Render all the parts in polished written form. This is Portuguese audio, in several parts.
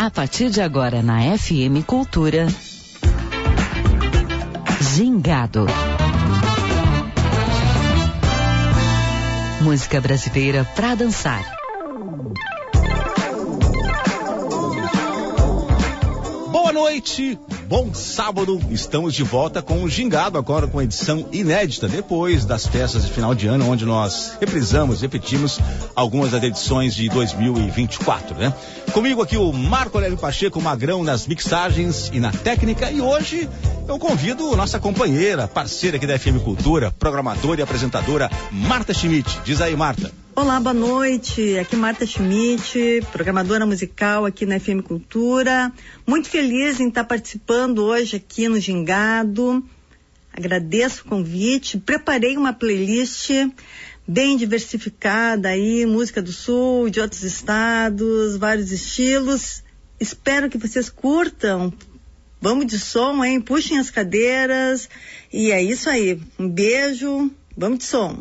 A partir de agora na FM Cultura, Gingado. Música brasileira pra dançar. Boa noite, bom sábado. Estamos de volta com o Gingado, agora com edição inédita, depois das festas de final de ano, onde nós repetimos algumas das edições de 2024, né? Comigo aqui o Marco Aurélio Pacheco, Magrão nas mixagens e na técnica, e hoje eu convido nossa companheira, parceira aqui da FM Cultura, programadora e apresentadora, Marta Schmidt. Diz aí, Marta. Olá, boa noite. Aqui Marta Schmidt, programadora musical aqui na FM Cultura. Muito feliz em estar participando hoje aqui no Gingado. Agradeço o convite. Preparei uma playlist bem diversificada aí, música do Sul, de outros estados, vários estilos. Espero que vocês curtam. Vamos de som, hein? Puxem as cadeiras. E é isso aí. Um beijo. Vamos de som.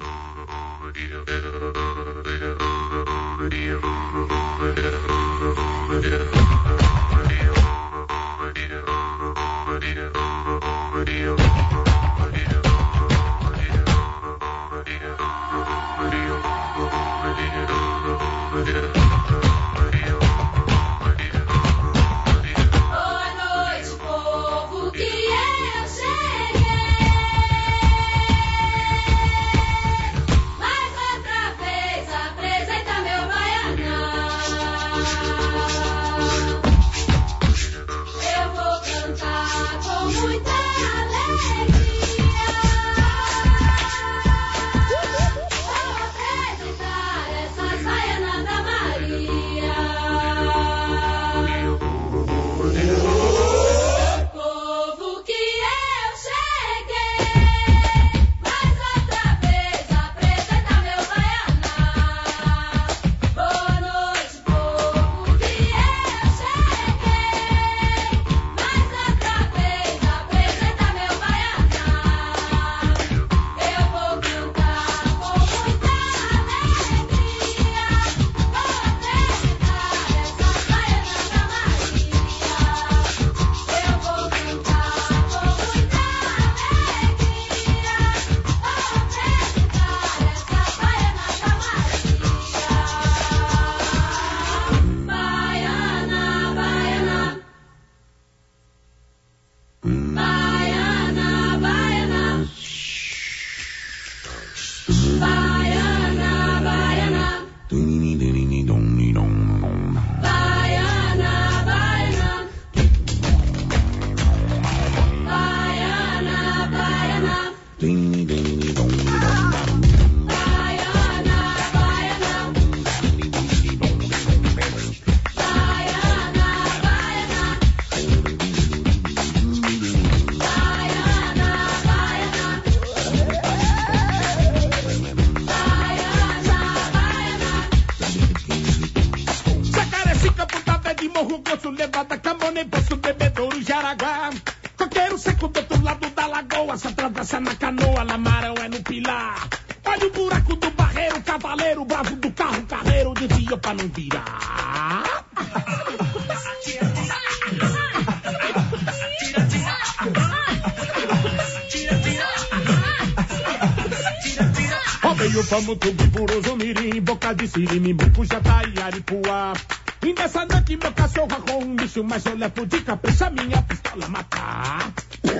Mutumbi, Puruzu, Mirim, Boca de Siri, Mucujá, Aripuá. E nessa noite meu cachorro com um bicho, mas eu levo de capricha minha pistola matar.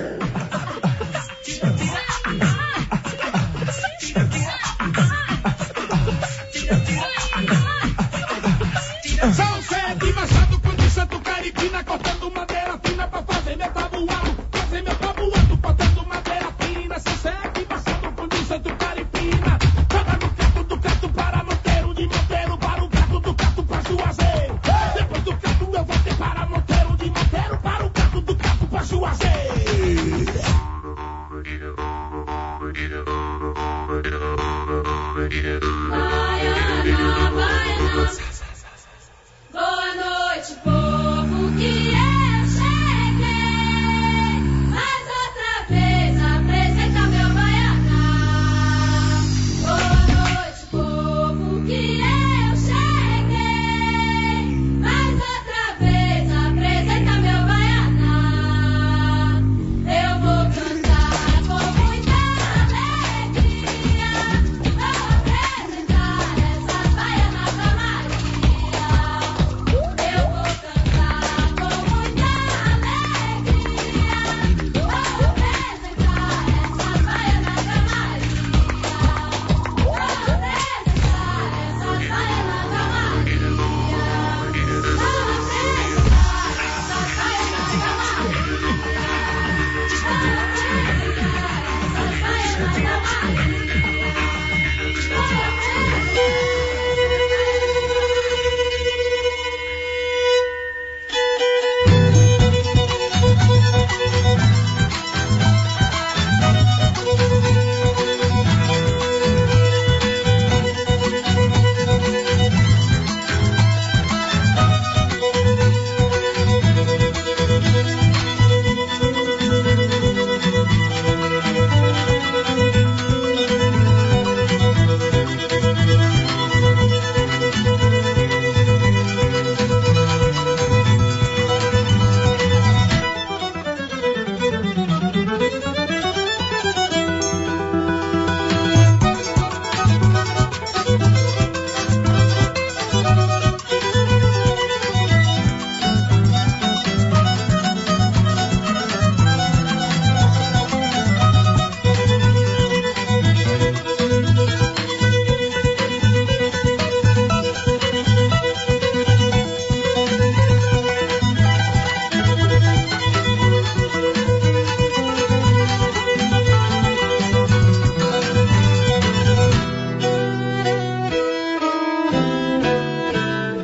São sete machado com de santo caripina, cortando madeira fina pra fazer meu tabuado. Fazer meu tabuado, cortando madeira fina. São sete machado com de santo caripina. Para Monteiro, de Monteiro para o gato, do gato para Juazeiro. Depois do gato eu voltei para Monteiro, de Monteiro para o gato, do gato para Juazeiro. Baiana, Baiana.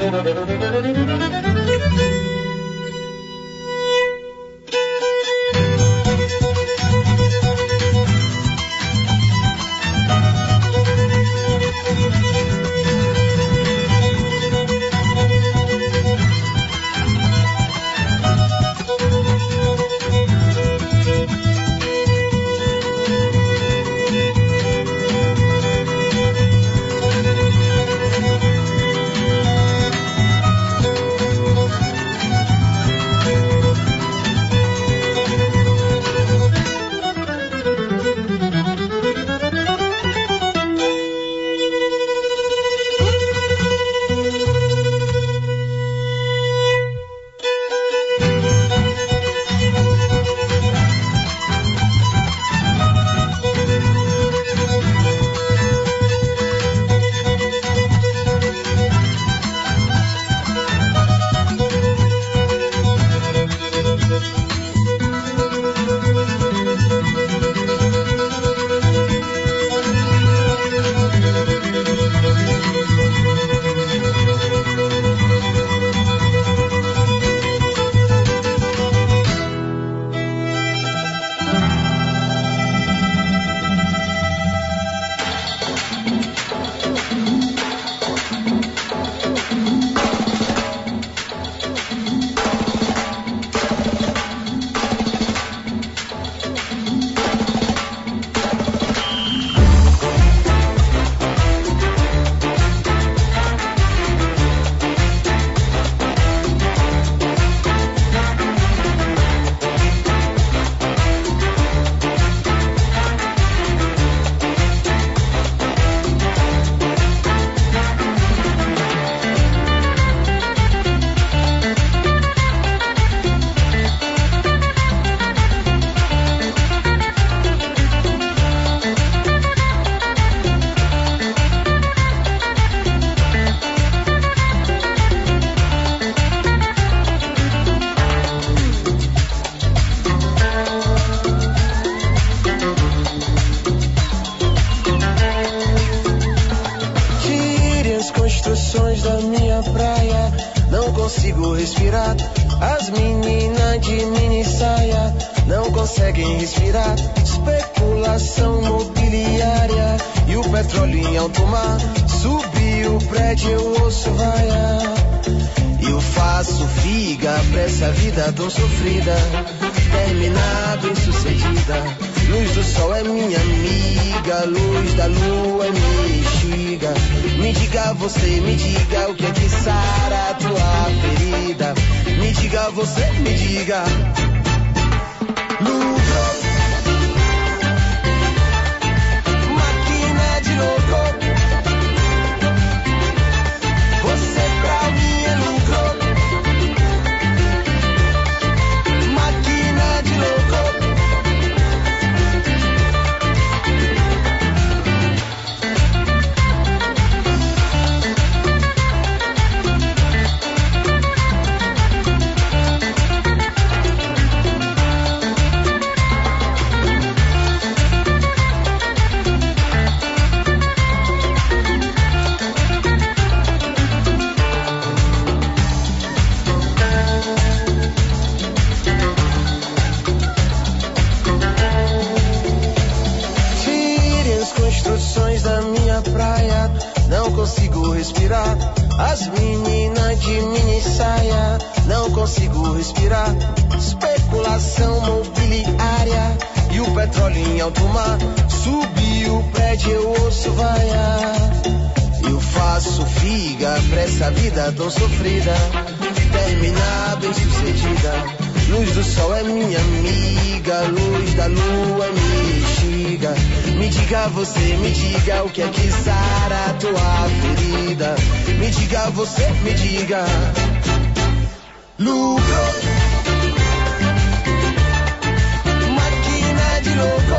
Da minha praia, não consigo respirar. As meninas de mini saia não conseguem respirar. Especulação mobiliária e o petróleo em alto mar. Subiu o prédio, eu ouço raia. Eu faço figa pra essa vida tão sofrida. Terminar bem sucedida. Luz do sol é minha amiga, luz da lua é minha bexiga. Me diga você, me diga o que é que sara a tua ferida. Me diga você, me diga. Lucro, máquina de louco. Você pra mim é lucro. Máquina de louco. Da minha praia, não consigo respirar. As meninas de mini saia, não consigo respirar. Especulação mobiliária e o petróleo em alto mar. Subiu o prédio, eu ouço vaia. Eu faço figa pra essa vida tão sofrida. Terminar bem sucedida. Luz do sol é minha amiga, luz da lua é minha bexiga. Me diga você, me diga o que é que sara a tua ferida. Me diga você, me diga. Lucro, máquina de louco.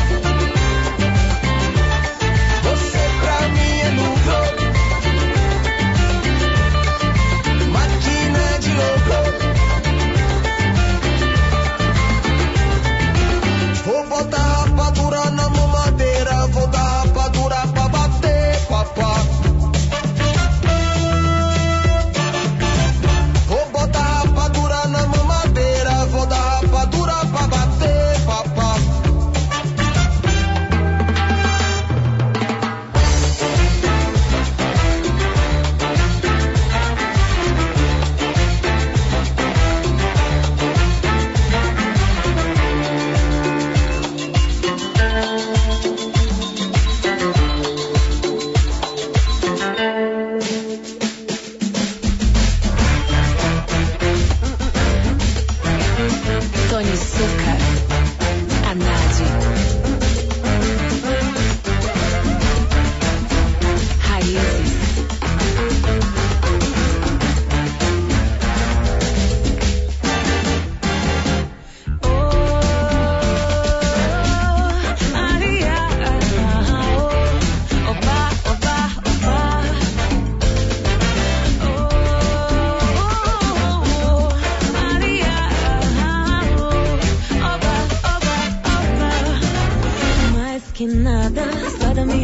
Você pra mim é lucro. Máquina de louco. Vou botar rapadura na mamadeira, vou dar rapadura pra bater, papá.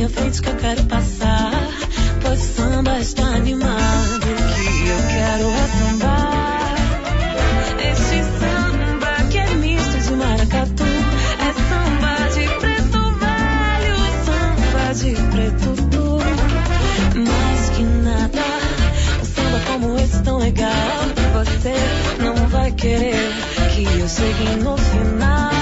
frente que eu quero passar, pois samba está animado. O que eu quero é sambar. Este samba que é misto de maracatu, é samba de preto velho, samba de preto duro. Mais que nada, um samba como esse tão legal, você não vai querer que eu chegue no final.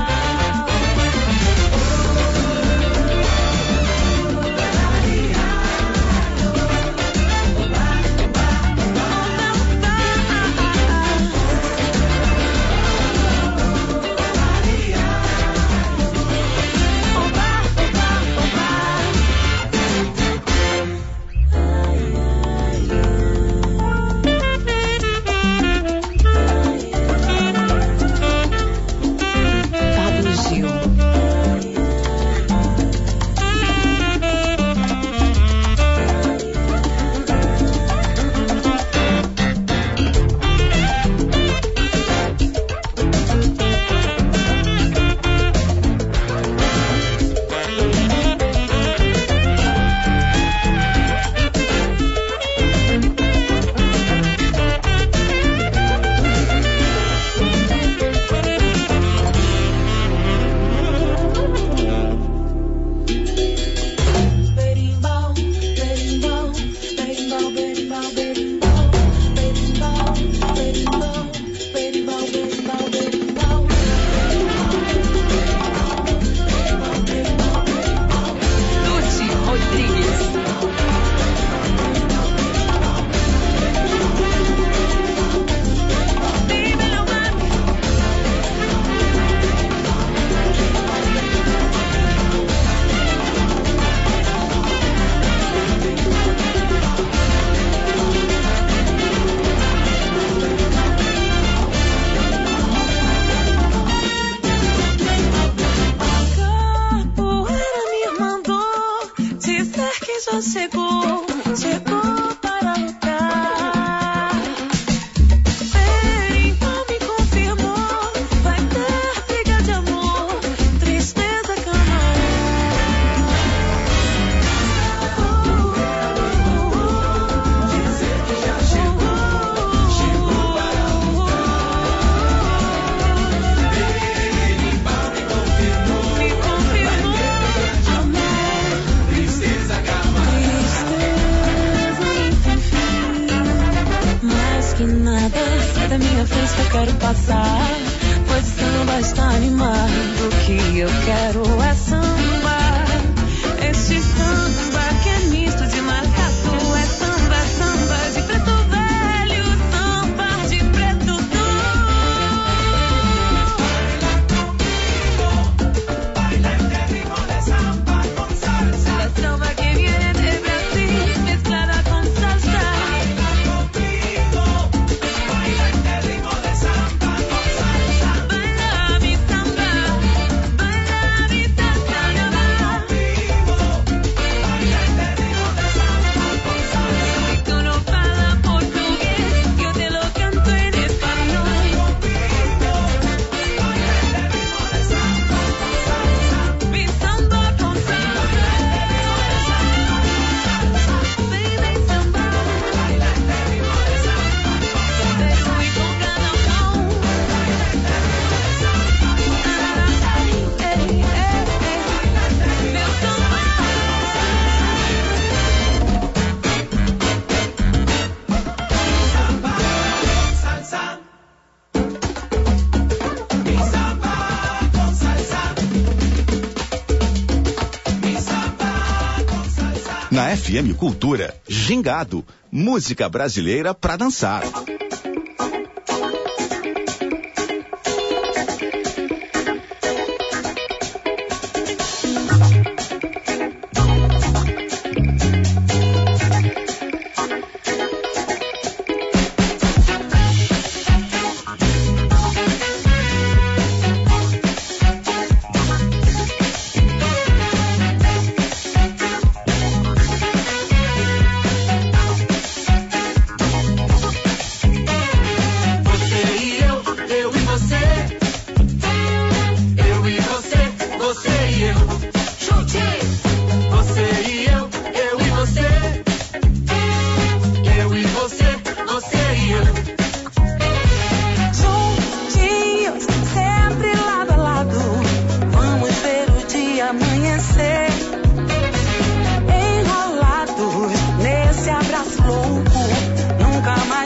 Na FM Cultura, Gingado, música brasileira pra dançar.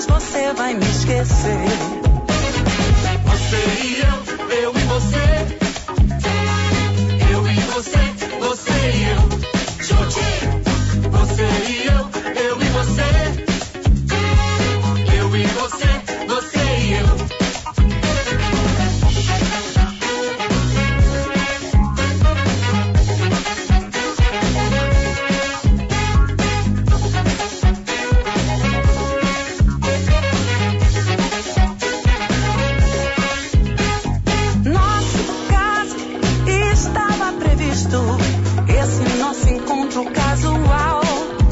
mas você vai me esquecer. Você e eu e você. Eu e você, você e eu. Juntinho. Você e eu e você. Eu e você, você e eu. Nosso caso estava previsto, esse nosso encontro casual.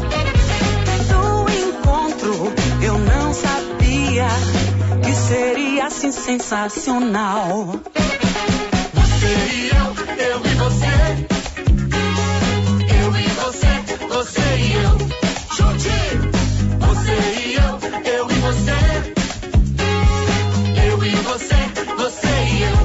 Do encontro eu não sabia que seria assim sensacional. Você e eu e você. Eu e você, você e eu. Juntinho. Você e eu e você. Eu e você, você e eu.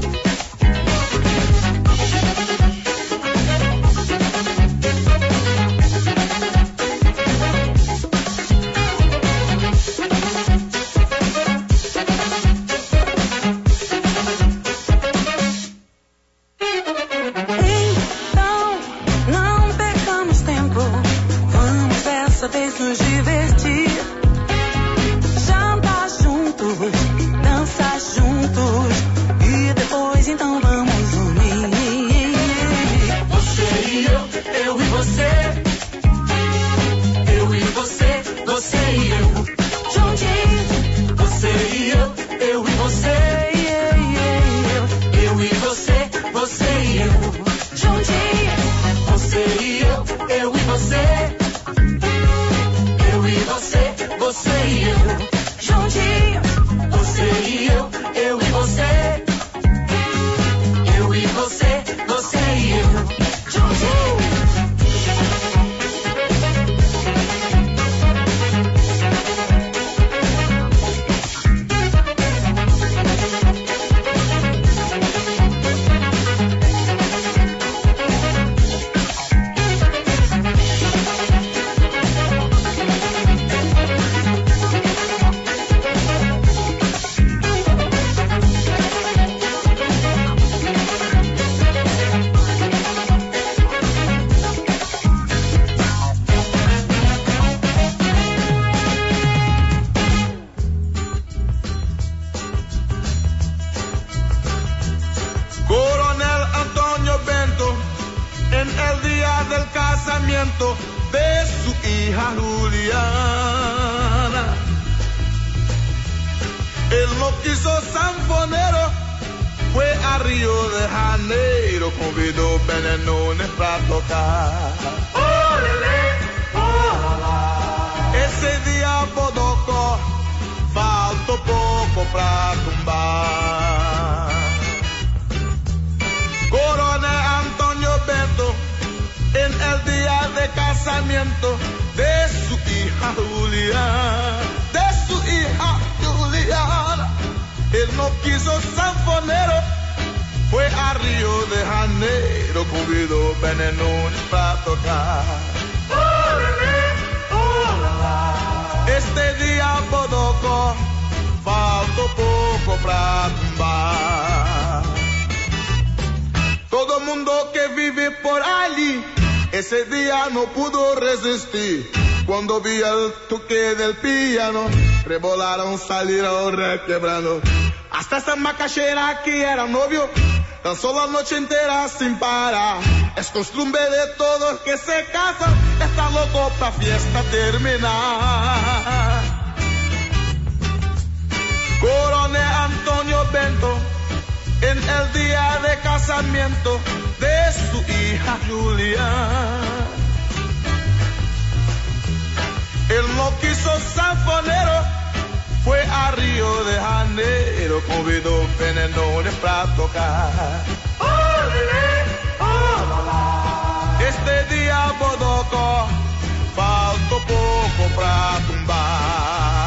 Então, não percamos tempo, vamos dessa vez nos divertir. Jantar juntos, dançar juntos e depois então vamos dormir. Você e eu e você. Eu e você, você e eu. Juntinho, Você e eu e você. Eu e você, você e eu. juntinho, Você e eu e você. Eu e você, você e eu. juntinho, Você e eu e você. Eu e você, você e eu. juntinho. Coronel Antonio Bento, en el día del casamiento de su hija Juliana. Él no quiso sanfonero, fue a Río de Janeiro, convidó Benenunes para tocar. Ese día Bodocó, faltó poco para tumbar. Coronel Antonio Bento, en el día de casamiento de su hija Juliana, él no quiso sanfonero, fue a Río de Janeiro, convidó Benenunes para tocar. Este día Bodocó, faltó poco para tumbar. Todo mundo que vive por allí, ese día no pudo resistir. Cuando vi el toque del piano, rebolaron, salieron requebrando. Hasta esa macaxeira que era novio, danzó la noche entera sin parar. Es costumbre de todos que se casan, está loco pa' fiesta terminar. Coronel Antonio Bento, en el día de casamiento de su hija Juliana. Él no quiso sanfonero, fue a Río de Janeiro, convidó Benenunes para tocar. Este día Bodocó, faltó poco para tumbar.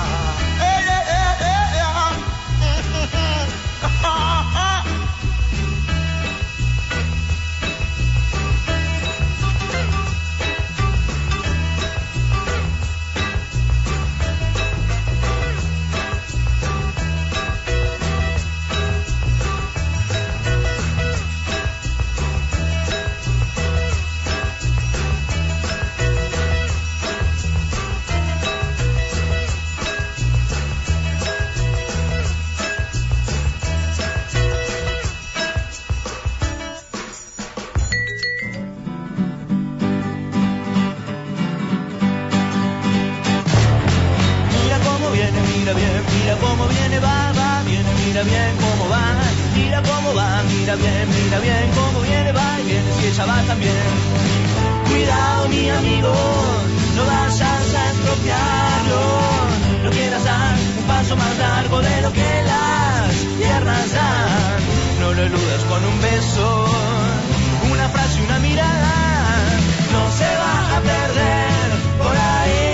mira bien, mira cómo viene, va, va, viene, mira bien cómo va, mira cómo va, mira bien cómo viene, va y viene, si ella va también. Cuidado mi amigo, no vayas a estropearlo, no quieras dar un paso más largo de lo que las piernas dan, no lo eludas con un beso, una frase, una mirada, no se va a perder por ahí.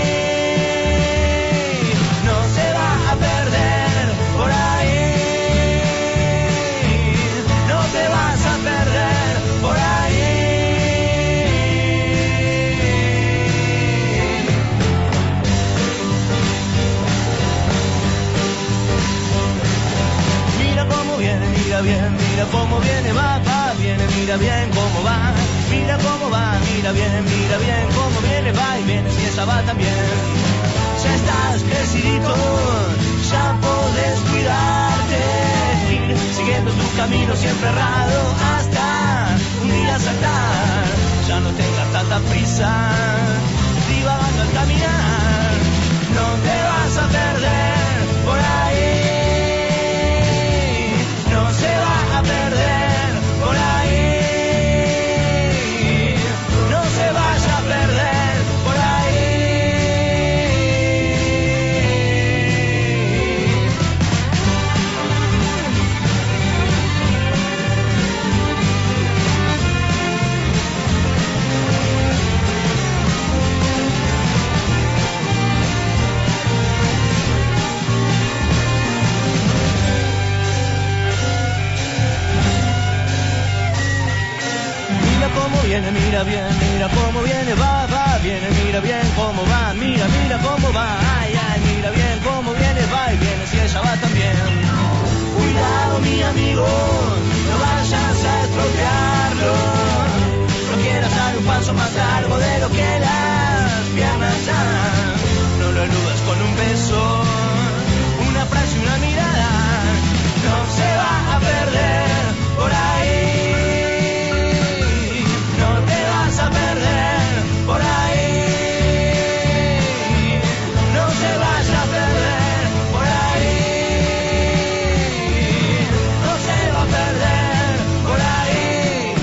Mira cómo viene, va, va, viene, mira bien cómo va, mira cómo va, mira bien cómo viene, va y viene, si esa va también. Ya estás crecidito, ya podés cuidarte, ir siguiendo tu camino siempre errado hasta un día saltar. Ya no tengas tanta prisa, divagando al caminar, no te vas a perder por ahí. Perder por ahí, no se vaya a perder por ahí. Viene, mira bien, mira cómo viene, va, va, viene, mira bien cómo va, mira cómo va, ay, ay, mira bien cómo viene, va y viene, si ella va también. Cuidado mi amigo, no vayas a estropearlo, no quieras dar un paso más largo de lo que las piernas dan, no lo eludas con un beso, una frase, una mirada, no se va a perder por ahí. A perder por ahí, no se vaya a perder por ahí, no se va a perder por ahí.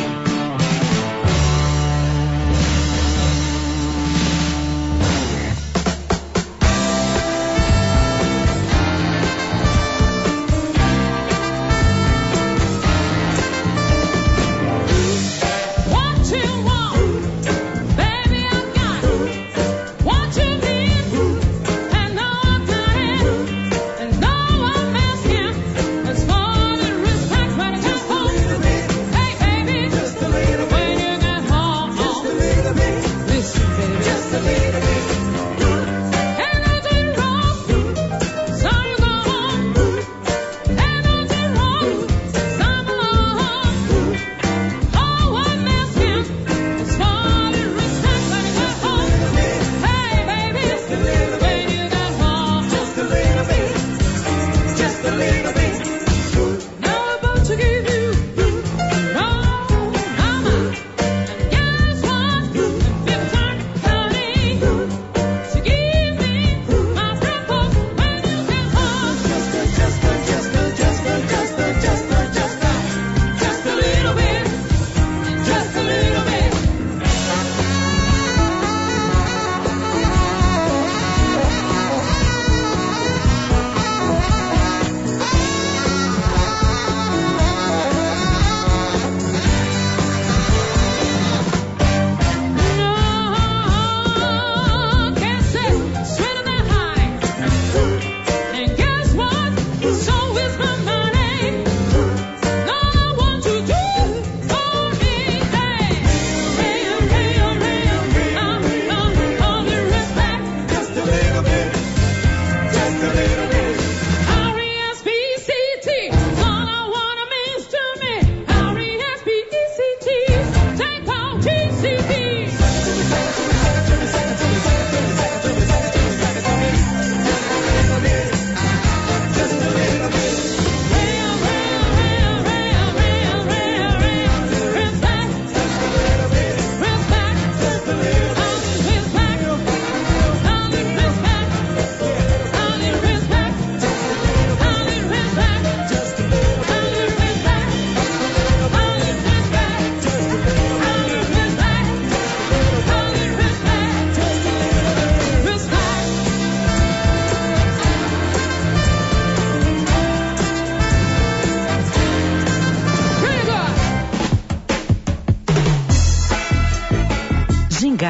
Respect.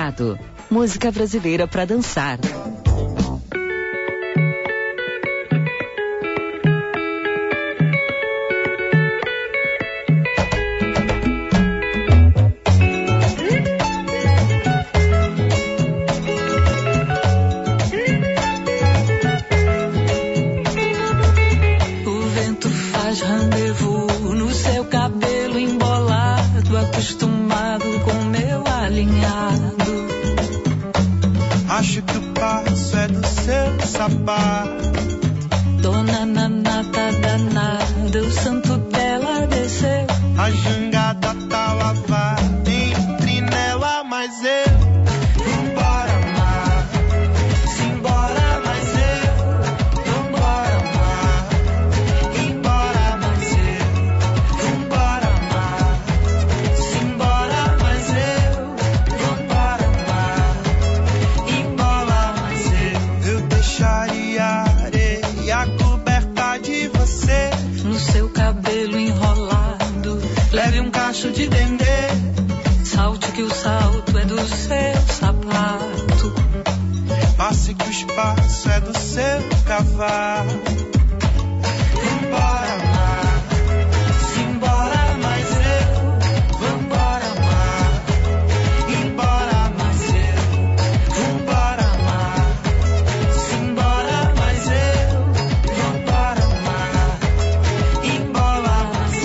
Gingado, música brasileira para dançar. Acostumado com meu alinhado. Acho que o passo é do seu sapato. Dona Nanata danada, o santo dela desceu. A jangada tá lavada entre nela, mas eu vambora amar. Simbora, mas eu vambora amar. Embora, mas eu vambora amar. Simbora, mas eu vambora amar. Embora, mas eu deixaria a areia coberta de você. No seu cabelo enrolado, leve um cacho de dendê. Salte que o salto é do seu sapato. Passe que o espaço é do seu cavalo. Vambora amar. Simbora, mas eu vambora amar. Embora, mas eu vambora amar. Simbora, mas eu vambora amar. Embora, mas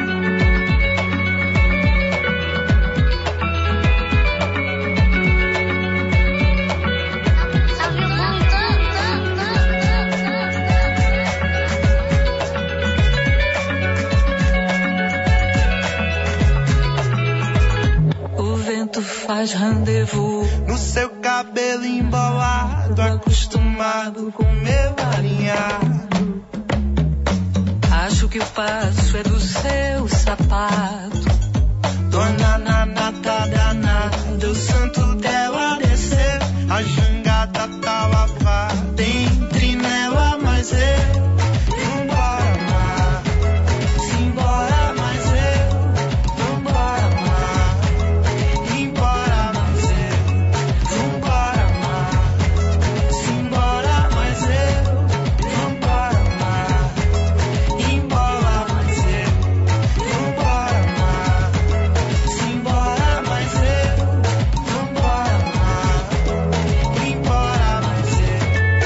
o vento faz rendezvous. no seu cabelo embolado, acostumado com meu alinhado. Acho que o passo é do seu sapato. Dona Nanata danada, o santo dela desceu. A jangada tá lavada entre nela, mas eu vambora amar. Simbora, mas eu vambora amar. Embora, mas eu vambora amar. Simbora, mas eu vambora amar. Embora, mas eu vambora amar. Simbora, mas eu vambora amar. Embora, mas eu.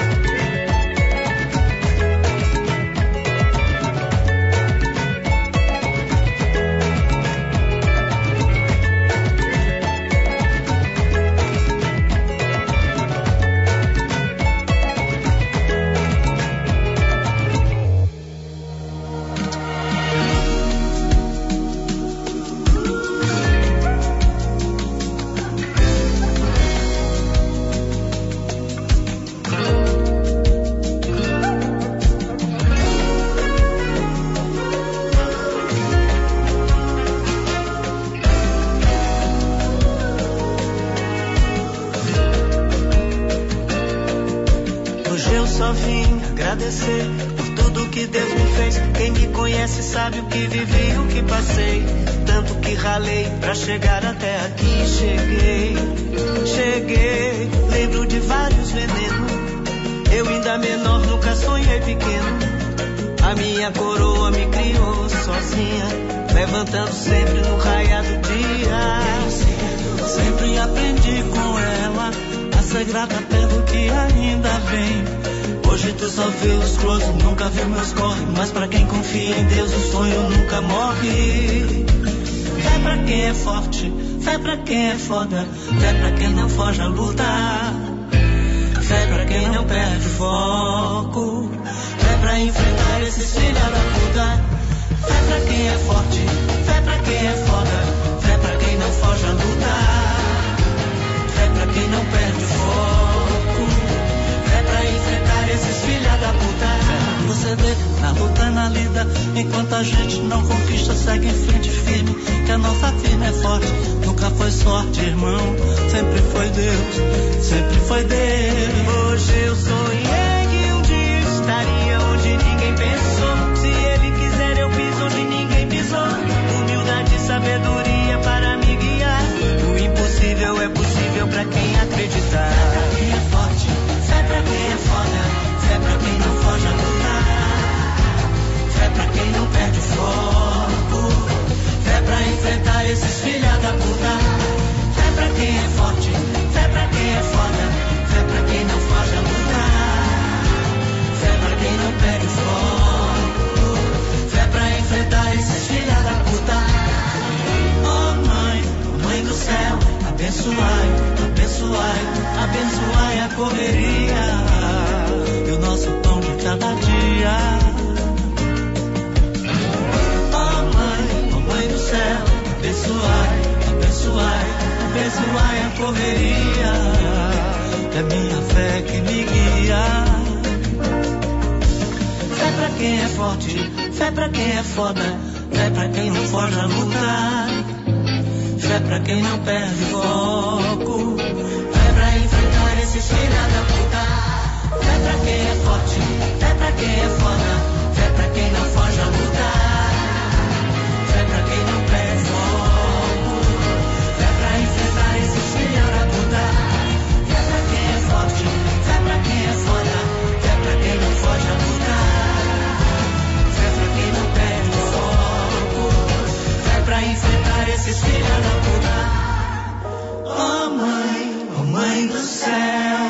Hoje eu só vim agradecer por tudo que Deus me fez. Quem me conhece sabe o que vivi, o que passei. Tanto que ralei pra chegar até aqui. Cheguei, lembro de vários venenos. Eu ainda menor, nunca sonhei pequeno. A minha coroa me criou sozinha, levantando sempre no raiar do dia. Sempre aprendi com ela a ser grata pelo que ainda vem. Hoje tu só vê os close, nunca viu meus corre. Mas pra quem confia em Deus o sonho nunca morre. Fé pra quem é forte, fé pra quem é foda, fé pra quem não foge à luta. Fé pra quem não perde foco, fé pra enfrentar esses filha da puta. Fé pra quem é forte, fé pra quem é foda, fé pra quem não foge à luta. Fé pra quem não perde foco, fé pra enfrentar esses filha da puta. Você vê, na luta, na lida, enquanto a gente não conquista, segue em frente firme, que a nossa firma é forte. Nunca foi sorte, irmão, sempre foi Deus, sempre foi Deus. Hoje eu sonhei que um dia estaria onde ninguém pensou. Se ele quiser eu piso onde ninguém pisou. Humildade e sabedoria para me guiar. O impossível é possível pra quem perde o foco. Fé pra enfrentar esses filha da puta. Oh mãe do céu, abençoai, abençoai, abençoai a correria e o nosso pão de cada dia. Oh mãe do céu, abençoai, abençoai, abençoai a correria, é minha fé que me guia. Fé pra quem é forte, fé pra quem é foda, fé pra quem não foge a lutar, fé pra quem não perde foco, fé pra enfrentar esses filha da puta. Fé pra quem é forte, fé pra quem é foda, fé pra quem não foge a lutar, fé pra quem não perde foco, fé pra enfrentar esses filha da puta. Fé pra quem é forte, fé pra quem é foda, fé pra quem não foge a lutar, fé pra quem não perde foco, fé pra enfrentar esses filha da puta. Oh mãe do céu.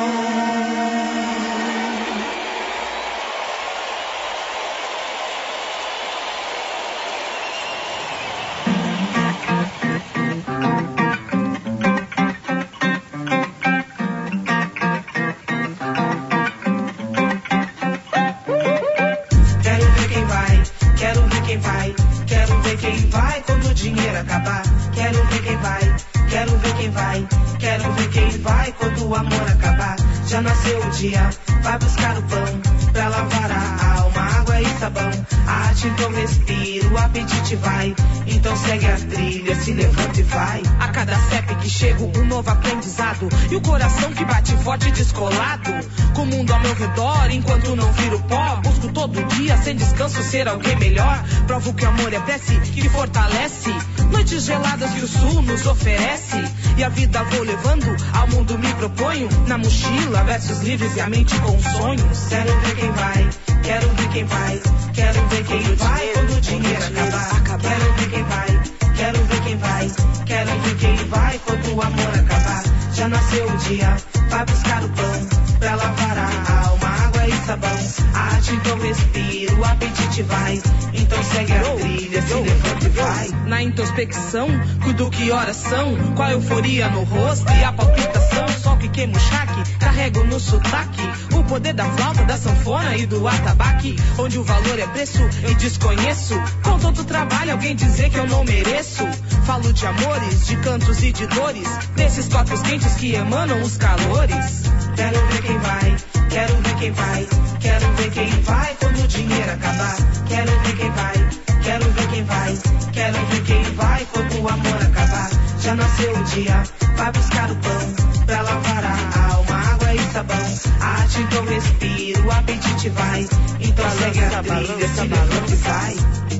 Quero ver quem vai quando o dinheiro acabar. Quero ver quem vai, quero ver quem vai, quero ver quem vai quando o amor acabar. Já nasceu o dia, vai buscar o pão pra lavar a alma, água e sabão. A arte então respira, o apetite vai. Então segue a trilha, se levanta e vai. A cada CEP que chego, um novo aprendizado. E o coração que bate forte e descolado. Com o mundo ao meu redor, enquanto não viro pó. Busco todo dia, sem descanso, ser alguém melhor. Provo que o amor é prece, que fortalece. Noites geladas que o sul nos oferece. E a vida vou levando, ao mundo me proponho. Na mochila, versos livres e a mente com sonhos. Quero ver quem vai, quero ver quem vai, quero ver quem vai quando o dinheiro acabar. Quero ver quem vai, quero ver quem vai, quero ver quem vai quando o amor acabar. Já nasceu o dia, vai buscar o pão pra lavar a alma, água e sabão. A arte então respira, o apetite vai. Então segue a trilha, se levanta e vai. Na introspecção, cuido que horas são. Com a euforia no rosto e a palpitação. Sol que queima o chaque, carrego no sotaque o poder da flauta, da sanfona e do atabaque. Onde o valor é preço, eu desconheço. Com tanto trabalho, alguém dizer que eu não mereço. Falo de amores, de cantos e de dores, desses corpos quentes que emanam os calores. Quero ver quem vai, quero ver quem vai, quero ver quem vai quando o dinheiro acabar. Quero ver quem vai, quero ver quem vai, quero ver quem vai quando o amor acabar. Já nasceu o dia, vai buscar o pão pra lavar a alma, água e sabão. A arte então respira, o apetite vai. Então segue a trilha, se levanta e vai.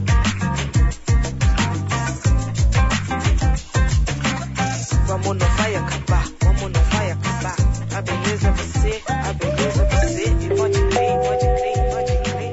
O amor não vai acabar, o amor não vai acabar. A beleza é você, a beleza é você. E pode crer, pode crer, pode crer.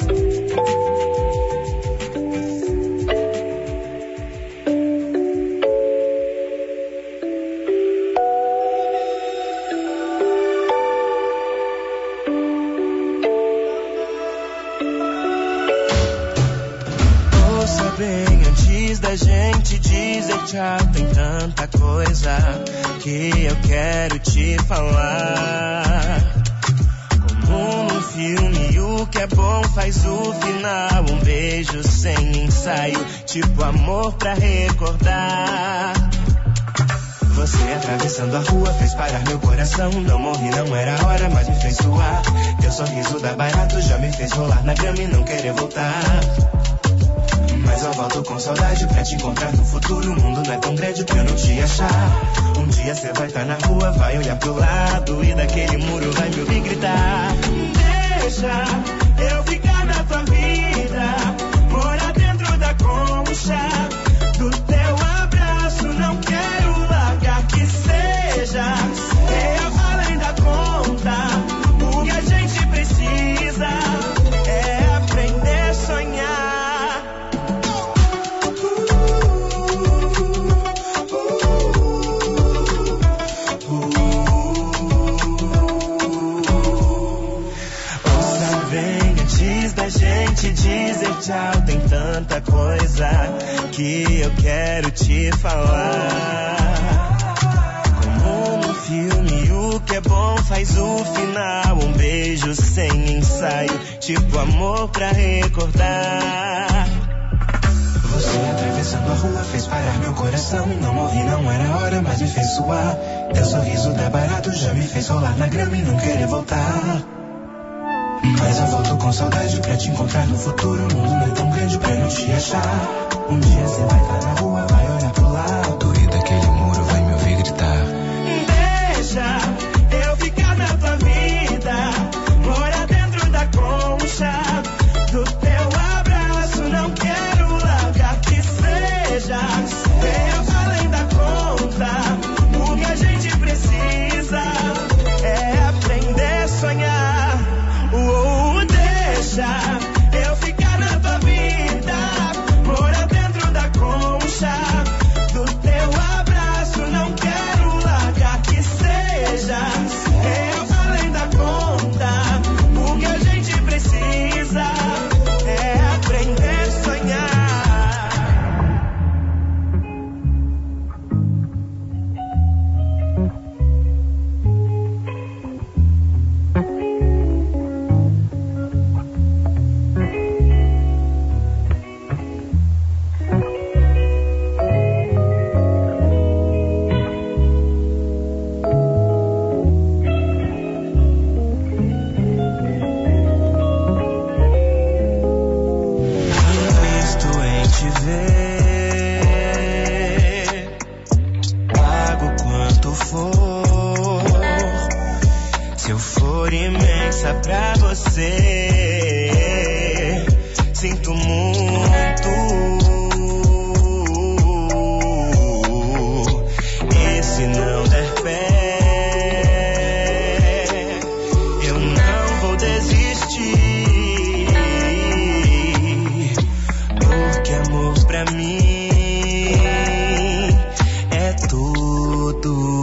Ouça bem antes da gente dizer tchau. Tem tanta coisa que eu quero te falar. Como num filme, o que é bom faz o final. Um beijo sem ensaio, tipo amor pra recordar. Você atravessando a rua fez parar meu coração. Não morri, não era a hora, mas me fez suar. Teu sorriso dá barato, já me fez rolar na grama e não querer voltar. Mas eu volto com saudade pra te encontrar no futuro. O mundo não é tão grande pra eu não te achar. Um dia cê vai estar na rua, vai olhar pro lado e daquele muro vai me ouvir gritar. Deixa eu ficar na tua vida, morar dentro da concha do teu abraço. Não quero largar, que seja real além da conta. O que a gente precisa é aprender a sonhar. Antes da gente dizer tchau, tem tanta coisa que eu quero te falar. Como no filme, o que é bom faz o final. Um beijo sem ensaio, tipo amor pra recordar. Você atravessando a rua fez parar meu coração. Não ouvi, não era hora, mas me fez suar. Teu sorriso dá barato, já me fez rolar na grama e não querer voltar. Mas eu volto com saudade pra te encontrar no futuro. O mundo não é tão grande pra não te achar. Um dia você vai estar na rua, vai olhar pro lado e daquele muro vai me ouvir gritar. Deixa eu ficar na tua vida, morar dentro da concha do teu abraço. Não quero largar, que seja eu além da conta. O que a gente precisa é aprender a sonhar. Deixa eu ficar na tua vida, morar dentro da concha do teu abraço. Não quero largar, que seja eu além da conta. O que a gente precisa é aprender a sonhar. Pra você, sinto muito. E se não der pé, eu não vou desistir, porque amor pra mim é tudo.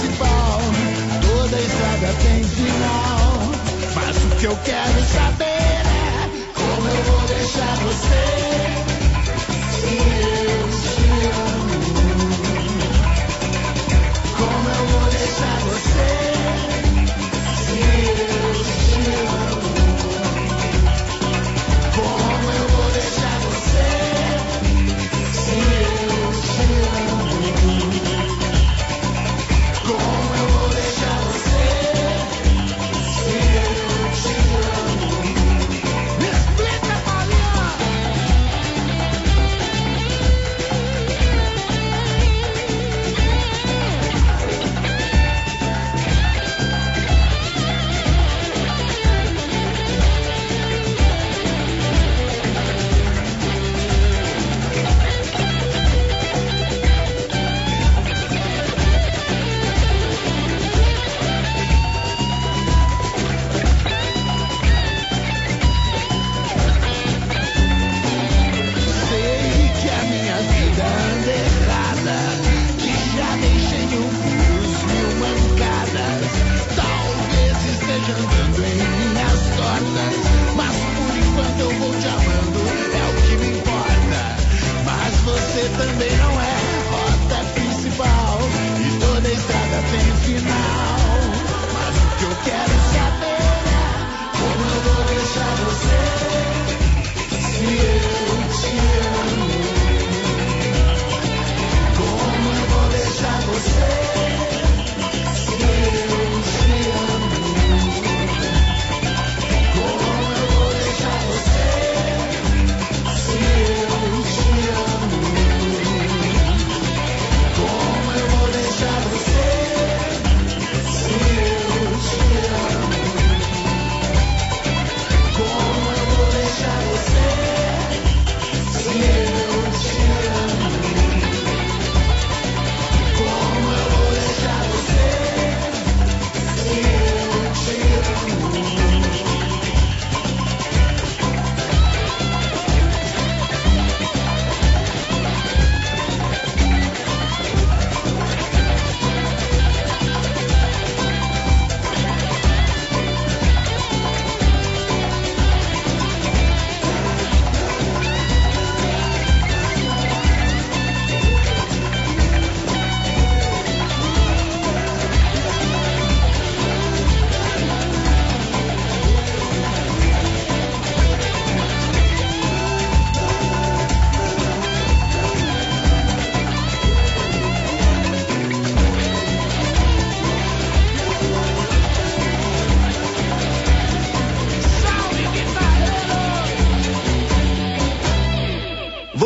tem final. Mas o que eu quero saber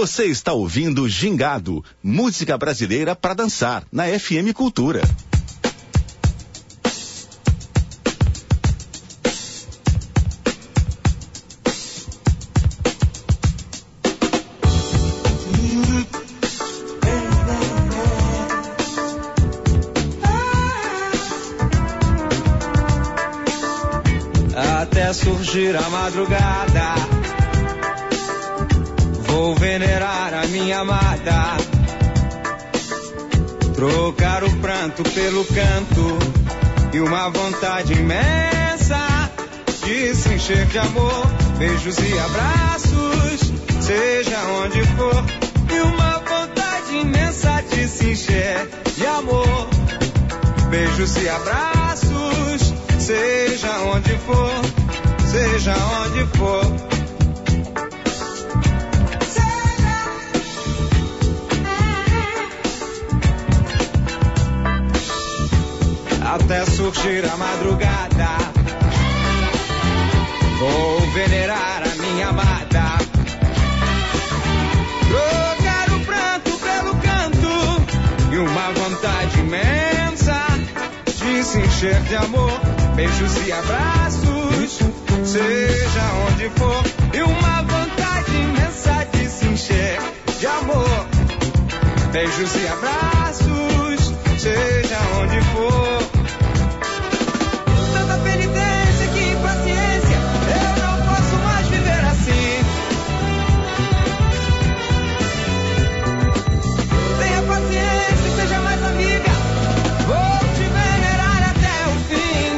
Você está ouvindo Gingado, música brasileira para dançar, na FM Cultura. Até surgir a madrugada, vou venerar a minha amada, trocar o pranto pelo canto e uma vontade imensa de se encher de amor, beijos e abraços, seja onde for, e uma vontade imensa de se encher de amor, beijos e abraços, seja onde for, seja onde for. Até surgir a madrugada, vou venerar a minha amada, trocar o pranto pelo canto e uma vontade imensa de se encher de amor, beijos e abraços, seja onde for, e uma vontade imensa de se encher de amor, beijos e abraços, seja onde for. Tanta penitência, que impaciência, eu não posso mais viver assim. Tenha paciência, seja mais amiga, vou te venerar até o fim.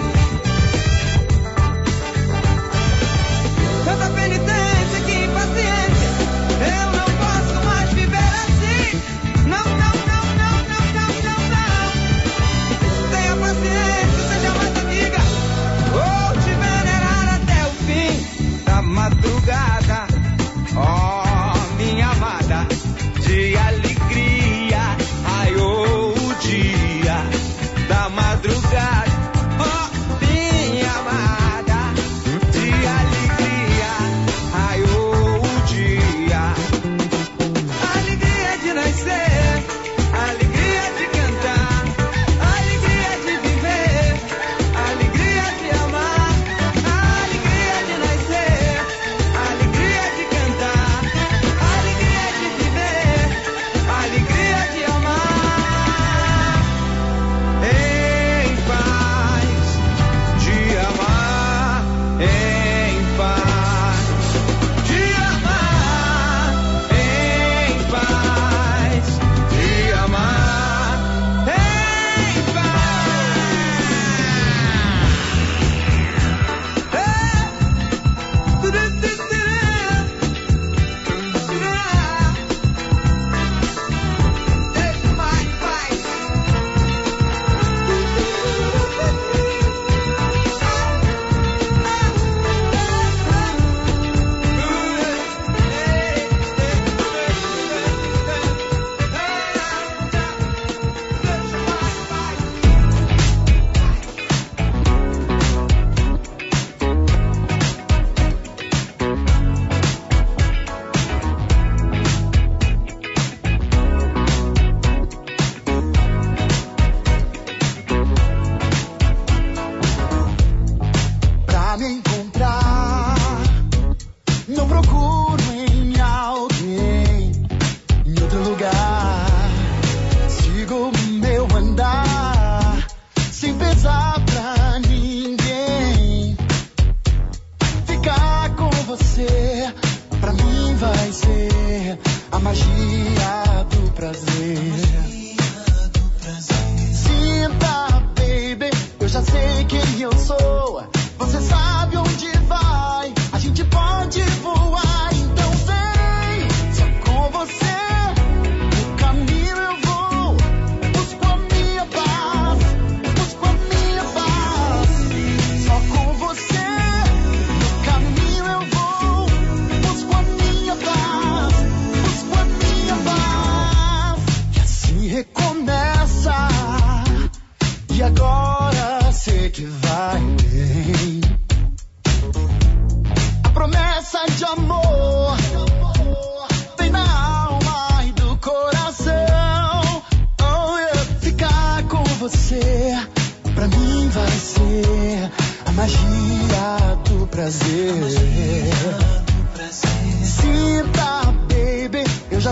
Tanta penitência, que impaciência, eu não posso mais viver assim. Não, não, não, não, não, não, não, não. Tenha paciência, seja mais amiga, vou te venerar até o fim da madrugada. Oh, minha amada, de alegria, raiou o dia da madrugada. Oh, minha amada, de alegria, raiou o dia. Alegria de nascer, alegria de cantar, alegria de viver, alegria de amar, alegria de nascer,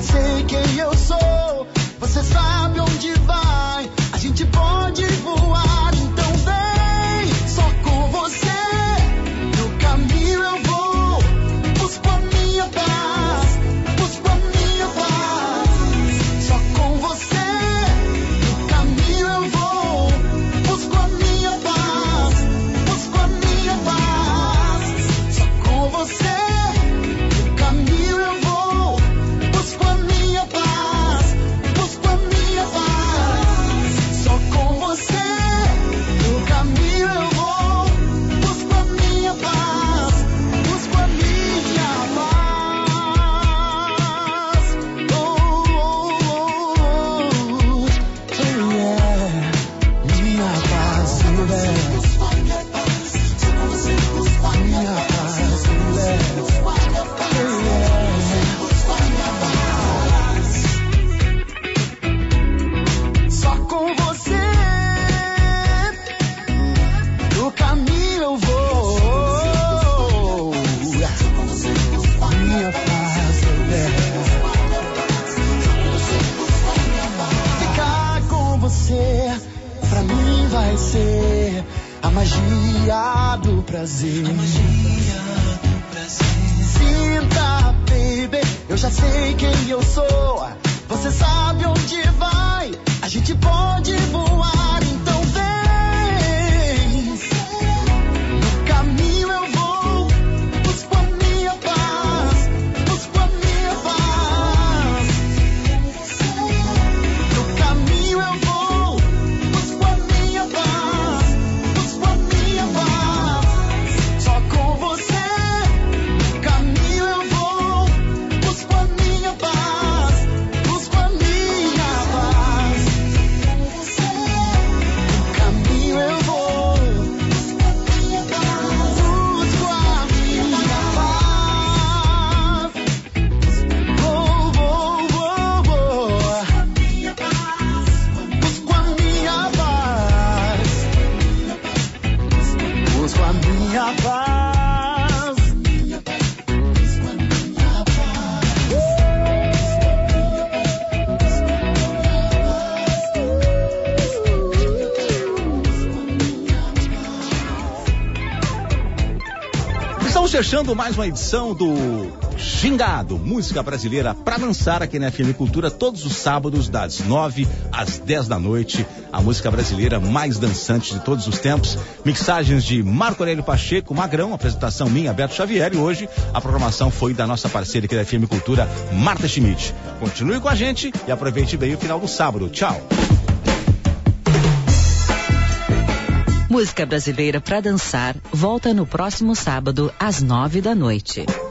já sei quem eu sou. Você sabe onde vai, a gente pode voar. Então vem, só com você. No caminho eu vou, busco a minha paz, busco a minha paz. Só com você, no caminho eu vou, busco a minha paz, busco a minha paz. Só com você, no caminho eu vou, busco a minha paz, busco a minha paz. Só com você, no caminho eu vou, busco a minha paz, busco a minha paz. Oh, oh, oh, oh, yeah. Minha paz, yeah. Minha paz, só com você, no caminho eu vou. Minha paz, ficar com você, pra mim vai ser a magia do prazer. Sinta, baby, eu já sei quem eu sou. Você sabe onde vai, a gente pode voar. Então vem, no caminho eu vou, busco a minha paz, busco a minha paz. No caminho eu vou, busco a minha paz, busco a minha paz. Só com você, no caminho eu vou, busco a minha paz, busco a minha paz. No caminho eu vou, busco a minha paz, busco a minha paz. Vou, vou, vou, vou. Busco a minha paz, busco a minha paz. Estamos fechando mais uma edição do Gingado, música brasileira pra dançar aqui na FM Cultura todos os sábados das 9 às 10 da noite. A música brasileira mais dançante de todos os tempos. Mixagens de Marco Aurélio Pacheco, Magrão, apresentação minha, Beto Xavier, e hoje a programação foi da nossa parceira aqui da FM Cultura, Marta Schmidt. Continue com a gente e aproveite bem o final do sábado. Tchau. Música brasileira pra dançar volta no próximo sábado às 9 da noite.